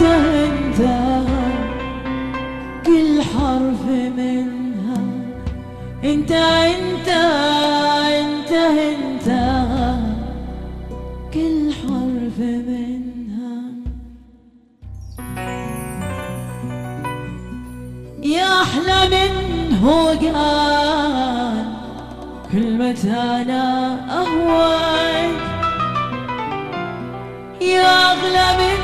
انت كل حرف منها انت انت انت انت كل حرف منها. يا احلى منه قال كل متى انا اهواك، يا اغلى من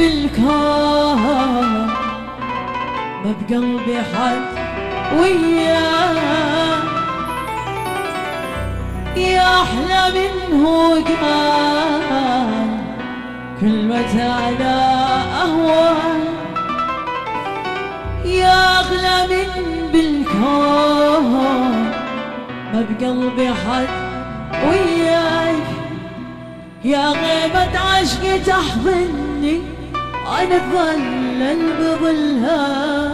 بالكون ما بقلبي حد وياك، يا احلى منه قال كل متى انا اهواك، يا اغلى من بالكون ما بقلبي حد وياك، يا غيبة عشقي تحضني انا اتظلل بظلها،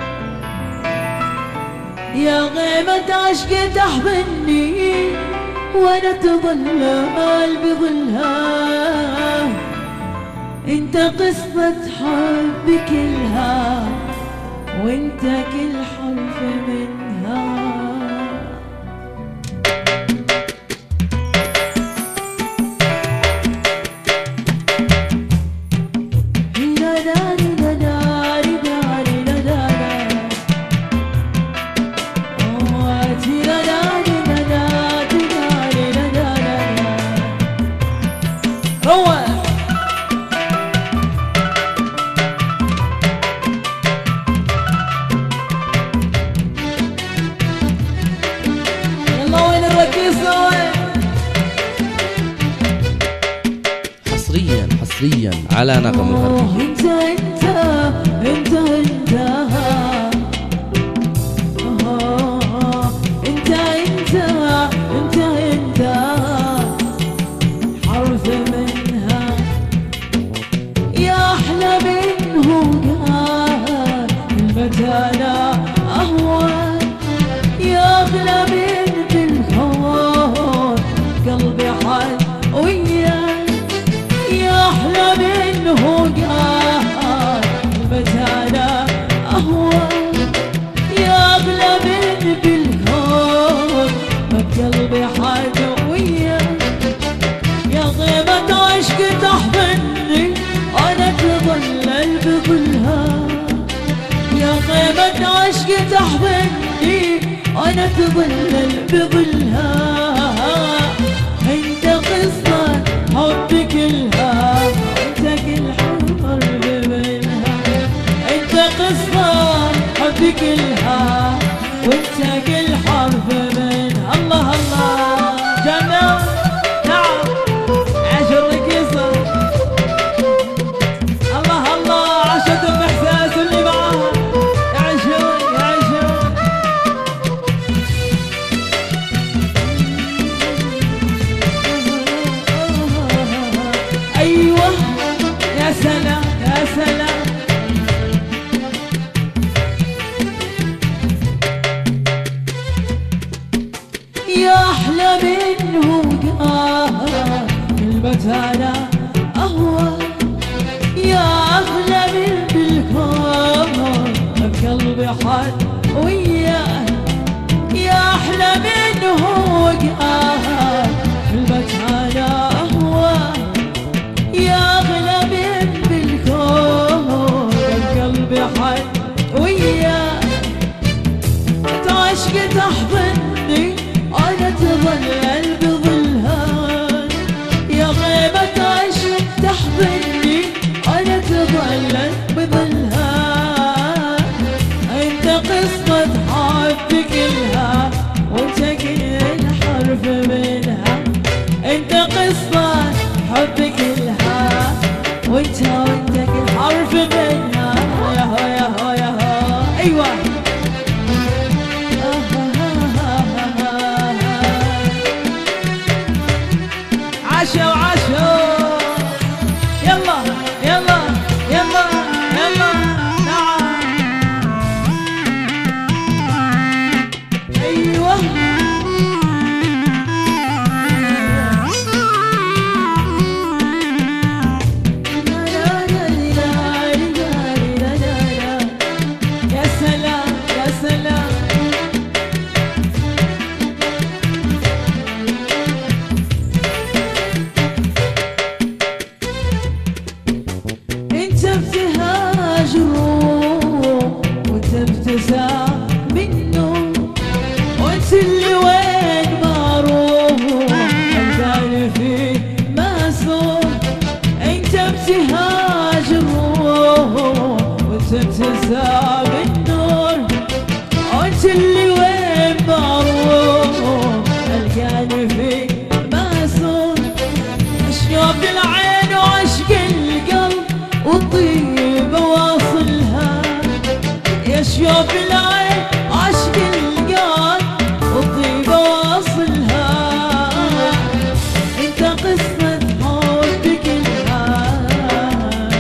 يا غيبة عشقي تحضني وانا اتظلل بظلها، انت قصة حبي كلها وانت كل حرف منها. حصريا على نغم الغربية. انت انت انت انت انت انت انت انت حرف منها، يا احلى منه قال متى انا اهواك، يا اغلى من بالكون قلبي حد وياك، يا احلى منه قال متى انا اهواك، يا اغلى من بالكون ما بقلبي حد وياك، يا غيبة عشقي تحضني انا اتظلل بظلها، يا غيبة عشقي تحضني انا اتظلل بظلها، انت قصة حبي كلها وانت كل حرف منها، انت قصة حبي كلها وانت كل حرف منها. الله الله جنة نعم عشر رقيصة، الله الله عاشتهم احساس اللي معاها يعيشون يعيشون. ايوه يا سلام يا سلام، يا احلى منه قال كلمة انا اهواك، يا اغلى من بالكون بقلبي حد وياك، يا احلى منه قال كلمة انا اهواك، يا اغلى من بالكون بقلبي حد وياك، انت عشقي تحضني انا اتظلل بظلها، يا غيبة عشق تحضني انا اتظلل بظلها، انت قصة حبي كلها وانت كل حرف منها، انت قصة حبي كلها وانت كل حرف منها. يا هو يا هو يا هو ايوه عاشوا عاشوا يلا يلا يلا يلا نعم ايوه لا لا لا لا وانت بالنور، وانت اللي وين بروح القاني فيك مسون. شوف العين وعشق القلب والطيبة واصلها، يا شوف العين عشق القلب والطيبة واصلها. انت قصة حبك الهام،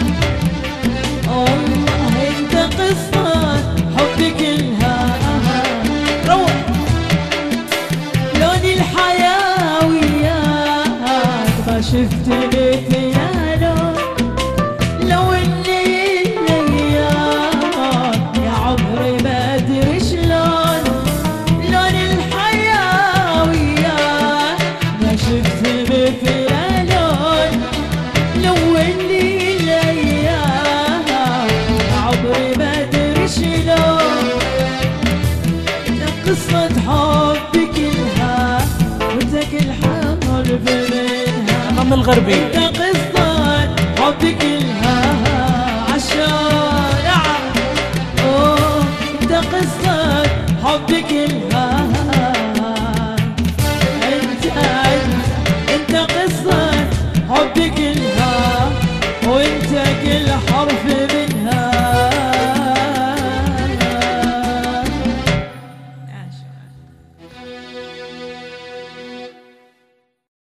الله انت قصة حبك الهام. روح لون الحياة وياك ما شفت مثل لون، لو اللي الايام يا عمري ما ادري شلون. لون الحياة وياك ما شفت مثل لون، لو اللي الايام يا عمري ما ادري شلون. قصة حبك الها وانت كل حمر بمنها. أمام الغربي انت قصة حبك الها عالشارع، اوه انت قصة حبك الها. انت قصة حبك الها وانت كل حرف